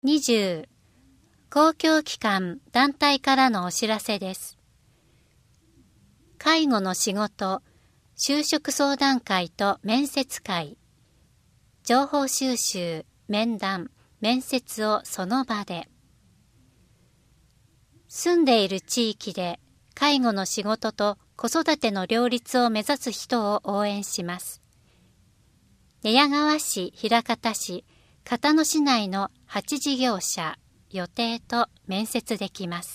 20、公共機関団体からのお知らせです。介護の仕事、就職相談会と面接会、情報収集、面談、面接をその場で。住んでいる地域で介護の仕事と子育ての両立を目指す人を応援します。寝屋川市、枚方市、片野市内の8事業者、予定と面接できます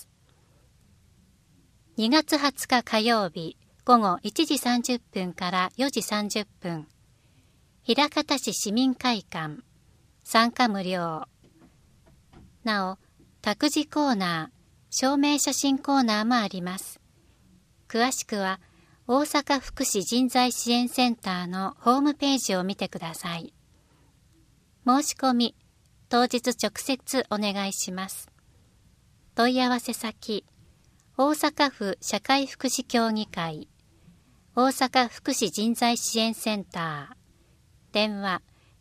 。2月20日火曜日午後1時30分から4時30分、枚方市市民会館、参加無料。なお、託児コーナー、証明写真コーナーもあります。詳しくは大阪福祉人材支援センターのホームページを見てください。申し込み、当日直接お願いします。問い合わせ先、大阪府社会福祉協議会、大阪福祉人材支援センター、電話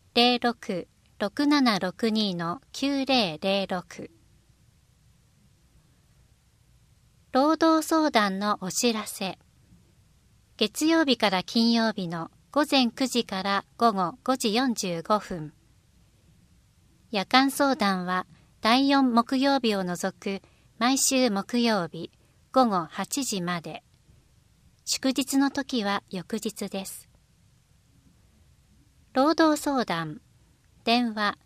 06-6762-9006。労働相談のお知らせ。月曜日から金曜日の午前9時から午後5時45分。夜間相談は第4木曜日を除く毎週木曜日午後8時まで。祝日の時は翌日です。労働相談。電話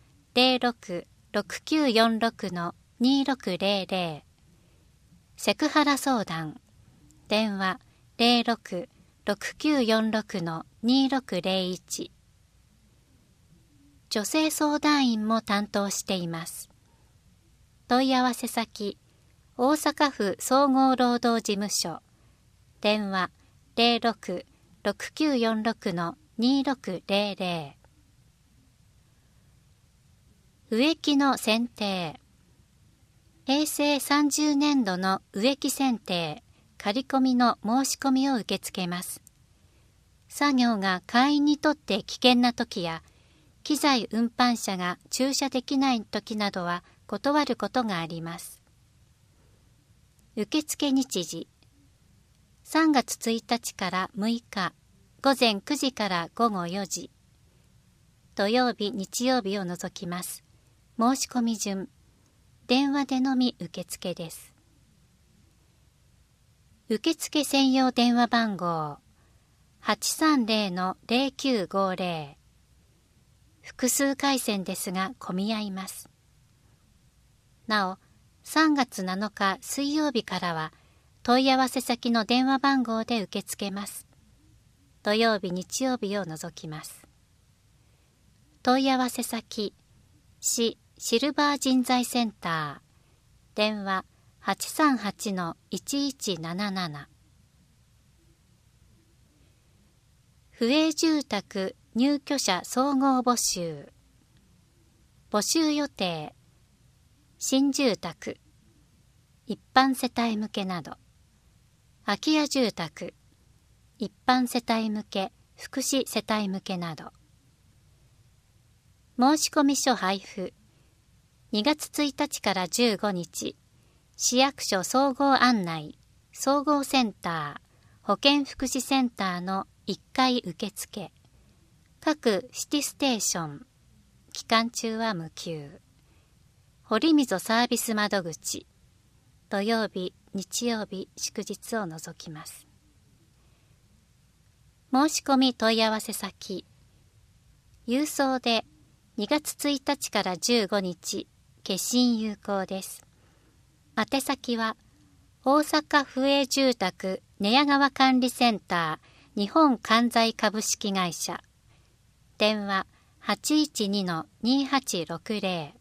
06-6946-2600。セクハラ相談。電話 06-6946-2601。女性相談員も担当しています。問い合わせ先、大阪府総合労働事務所。電話 06-6946-2600。植木の選定。平成30年度の植木選定、刈り込みの申し込みを受け付けます。作業が会員にとって危険な時や、機材運搬車が駐車できない時などは断ることがあります。受付日時。3月1日から6日、午前9時から午後4時。土曜日、日曜日を除きます。申し込み順。電話でのみ受付です。受付専用電話番号 830-0950。複数回線ですが混み合います。なお、3月7日水曜日からは問い合わせ先の電話番号で受け付けます。土曜日、日曜日を除きます。問い合わせ先、市シルバー人材センター、電話 838-1177。府営住宅入居者総合募集。募集予定、新住宅、一般世帯向けなど、空き家住宅、一般世帯向け、福祉世帯向けなど。申込書配布。2月1日から15日、市役所総合案内、総合センター、保健福祉センターの1階受付、各シティステーション、期間中は無給、堀溝サービス窓口、土曜日、日曜日、祝日を除きます。申し込み問い合わせ先、郵送で2月1日から15日、消印有効です。宛先は大阪府営住宅寝屋川管理センター日本関材株式会社、電話 812-2860。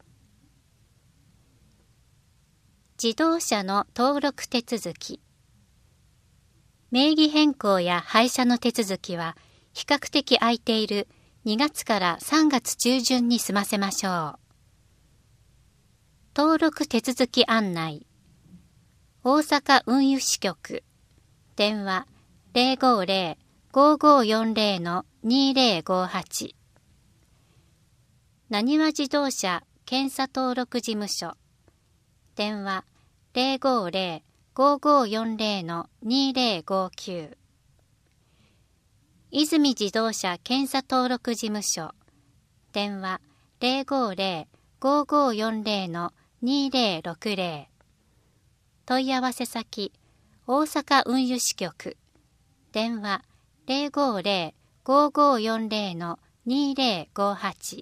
自動車の登録手続き。名義変更や廃車の手続きは比較的空いている2月から3月中旬に済ませましょう。登録手続き案内。大阪運輸支局。電話 050-5540-2058。なにわ自動車検査登録事務所。電話050-5540-2059。泉自動車検査登録事務所。電話050-5540-2060。問い合わせ先、大阪運輸支局。電話050-5540-2058。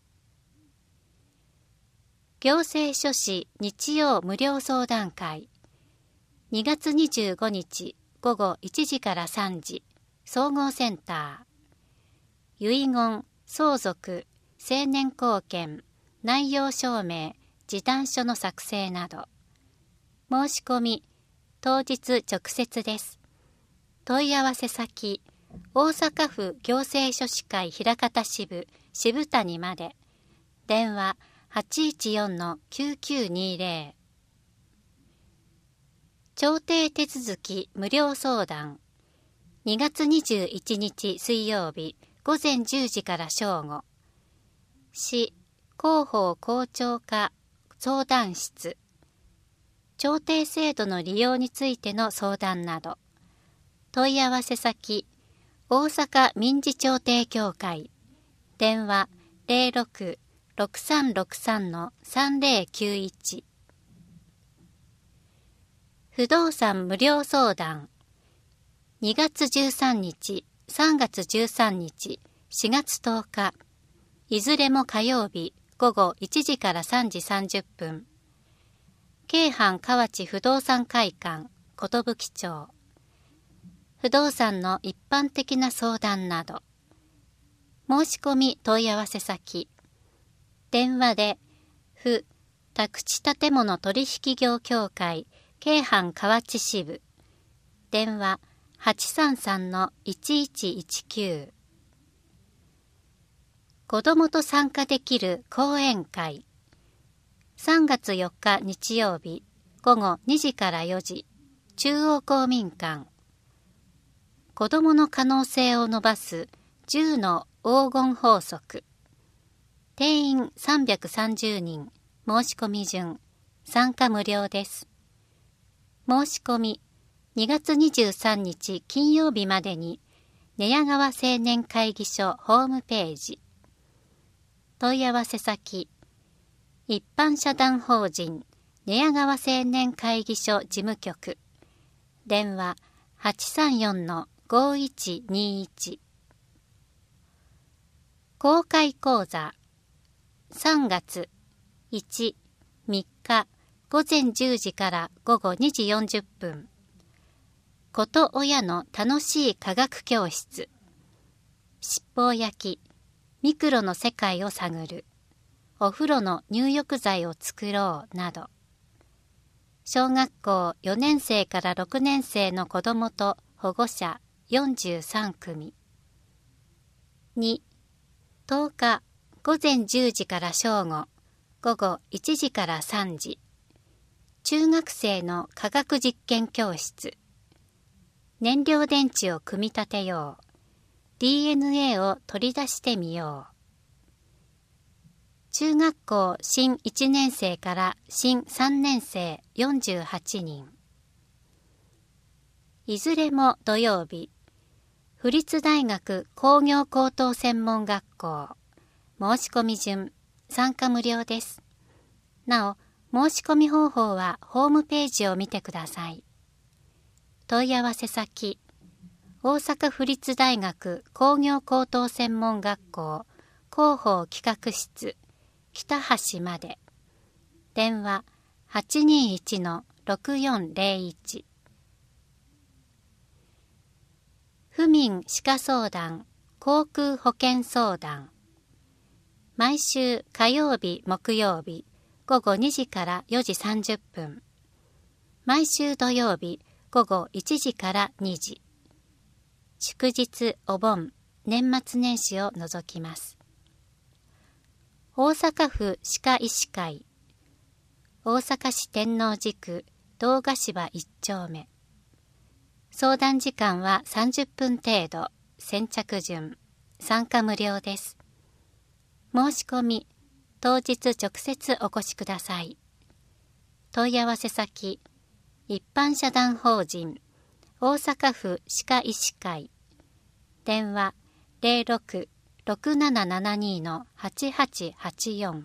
行政書士日曜無料相談会。2月25日午後1時から3時、総合センター。遺言、相続、成年後見、内容証明、示談書の作成など。申し込み、当日直接です。問い合わせ先、大阪府行政書士会枚方支部渋谷まで。電話814-9920。調停手続き無料相談。2月21日水曜日午前10時から正午。市広報校長課相談室。調停制度の利用についての相談など。問い合わせ先、大阪民事調停協会。電話06-6363-3091。不動産無料相談。2月13日、3月13日、4月10日。いずれも火曜日午後1時から3時30分。京阪河内不動産会館、寿町。不動産の一般的な相談など。申し込み問い合わせ先。電話で、府宅地建物取引業協会京阪河内支部。電話833-1119。子どもと参加できる講演会。3月4日日曜日午後2時から4時、中央公民館。子どもの可能性を伸ばす10の黄金法則。定員330人、申し込み順、参加無料です。申し込み、2月23日金曜日までに、寝屋川青年会議所ホームページ。問い合わせ先、一般社団法人寝屋川青年会議所事務局。電話834-5121。公開講座。3月1、3日午前10時から午後2時40分。子と親の楽しい科学教室。七宝焼き、ミクロの世界を探る。お風呂の入浴剤を作ろうなど。小学校4年生から6年生の子どもと保護者43組。2、10日午前10時から正午、午後1時から3時。中学生の科学実験教室。燃料電池を組み立てよう。DNA を取り出してみよう。中学校新1年生から新3年生48人。いずれも土曜日。府立大学工業高等専門学校。申し込み順、参加無料です。なお、申し込み方法はホームページを見てください。問い合わせ先、大阪府立大学工業高等専門学校広報企画室北橋まで。電話821-6401。府民歯科相談、航空保険相談。毎週火曜日、木曜日、午後2時から4時30分。毎週土曜日、午後1時から2時。祝日、お盆、年末年始を除きます。大阪府歯科医師会。大阪市天王寺区堂ヶ芝1丁目。相談時間は30分程度。先着順。参加無料です。申し込み、 当日直接お越しください。問い合わせ先、一般社団法人大阪府歯科医師会、電話06-6772-8884。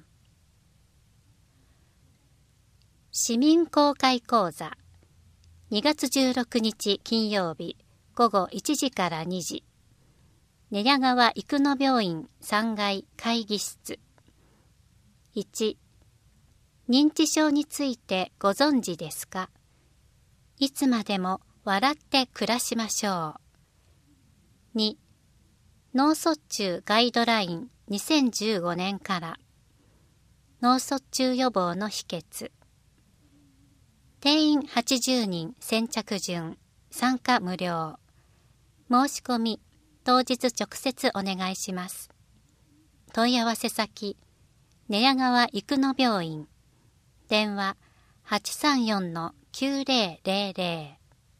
市民公開講座、2月16日金曜日午後1時から2時、寝屋川生野病院3階会議室。1、認知症についてご存知ですか？いつまでも笑って暮らしましょう。2、脳卒中ガイドライン2015年から脳卒中予防の秘訣。定員80人先着順、参加無料。申し込み当日直接お願いします。問い合わせ先、寝屋川生野病院、電話834-9000。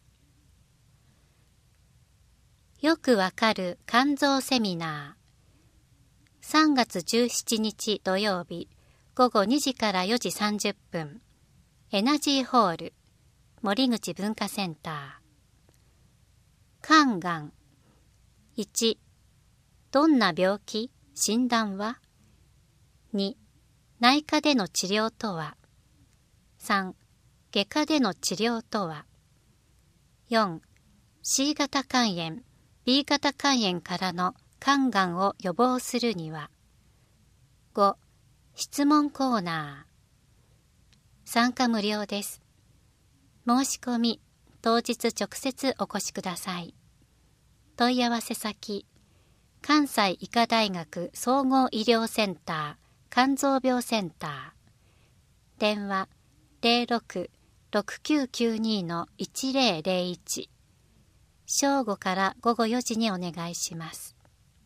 よくわかる肝臓セミナー。3月17日土曜日午後2時から4時30分、エナジーホール、森口文化センター。肝がん。1、どんな病気？診断は？ 2、内科での治療とは？ 3、外科での治療とは？ 4、C 型肝炎、B 型肝炎からの肝がんを予防するには？ 5、質問コーナー。参加無料です。申し込み当日直接お越しください。問い合わせ先、関西医科大学総合医療センター肝臓病センター。電話06-6992-1001。正午から午後4時にお願いします。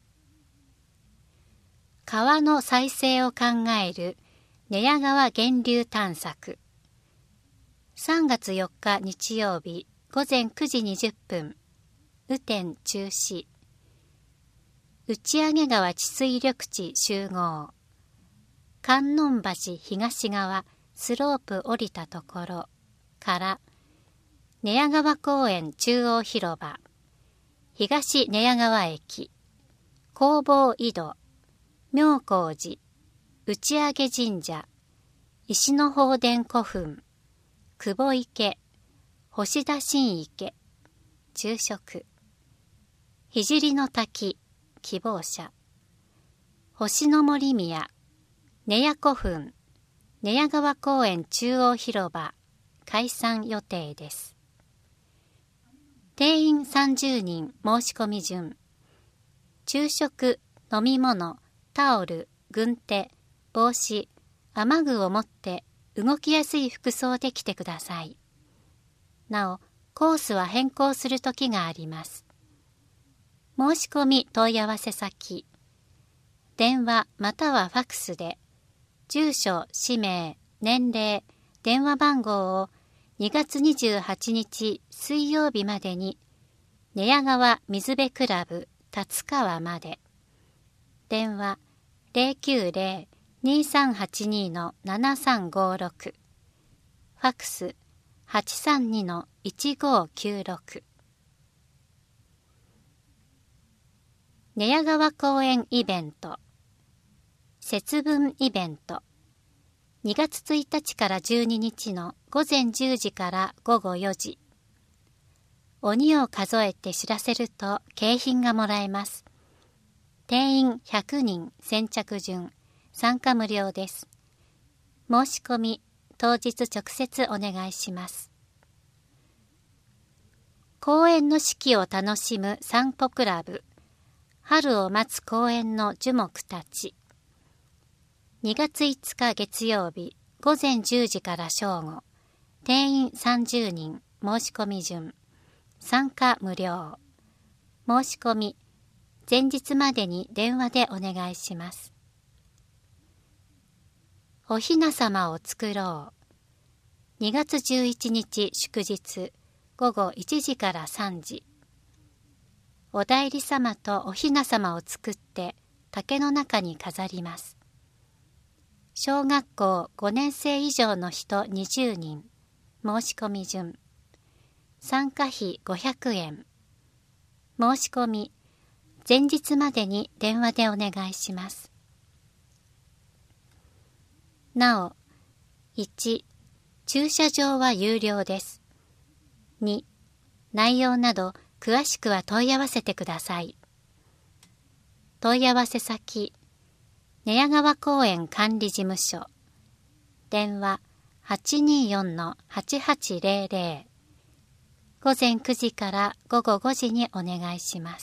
川の再生を考える寝屋川源流探索。3月4日日曜日午前9時20分、雨天中止。打上川治水緑地集合。観音橋東側スロープ降りたところから寝屋川公園中央広場、東寝屋川駅、弘法井戸、妙高寺、打上神社、石の法殿古墳、久保池、星田新池、昼食、聖の滝、希望者、星の森宮、寝屋古墳、寝屋川公園中央広場、開山予定です。定員30人申し込み順。昼食、飲み物、タオル、軍手、帽子、雨具を持って動きやすい服装で来てください。なお、コースは変更する時があります。申し込み問い合わせ先、電話またはファクスで、住所、氏名、年齢、電話番号を2月28日水曜日までに寝屋川水辺クラブ立川まで。電話090-2382-7356。ファクス832-1596。寝屋川公園イベント。節分イベント。2月1日から12日の午前10時から午後4時。鬼を数えて知らせると景品がもらえます。定員100人先着順、参加無料です。申し込み当日直接お願いします。公園の四季を楽しむ散歩クラブ、春を待つ公園の樹木たち。2月5日月曜日午前10時から正午、定員30人申し込み順、参加無料。申し込み前日までに電話でお願いします。おひなさまを作ろう。2月11日祝日午後1時から3時。お内裏様とおひなさまを作って竹の中に飾ります。 小学校5年生以上の人20人。申し込み順。参加費500円。申し込み、前日までに電話でお願いします。なお、1、駐車場は有料です。2、内容など詳しくは問い合わせてください。問い合わせ先、寝屋川公園管理事務所。電話 824-8800。午前9時から午後5時にお願いします。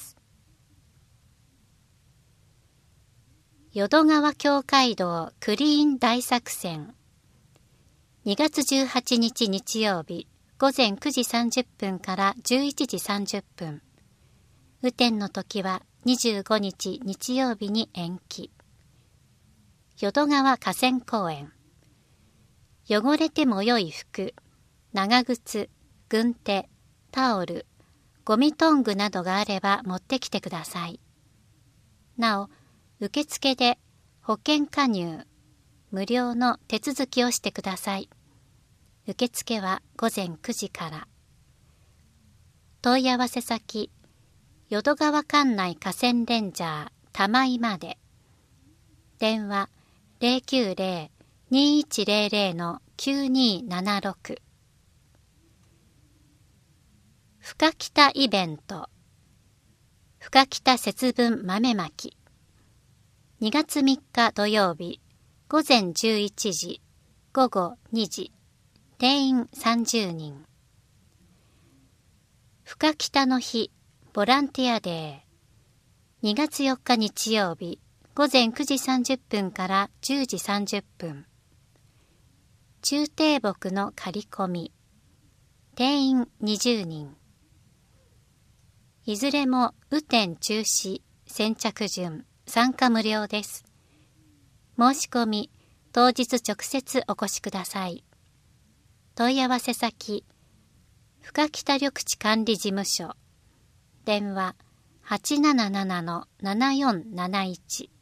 淀川境界道クリーン大作戦。2月18日日曜日、午前9時30分から11時30分。雨天の時は25日日曜日に延期。淀川河川公園。汚れても良い服、長靴、軍手、タオル、ゴミトングなどがあれば持ってきてください。なお、受付で保険加入、無料の手続きをしてください。受付は午前9時から。問い合わせ先、淀川管内河川レンジャー玉井まで。電話 090-2100-9276。深北イベント。深北節分豆まき。2月3日土曜日、午前11時、午後2時。定員30人。深北の日、ボランティアデー。2月4日日曜日、午前9時30分から10時30分。中低木の刈り込み。定員20人。いずれも雨天中止、先着順、参加無料です。申し込み、当日直接お越しください。問い合わせ先、深北緑地管理事務所。電話 877-7471。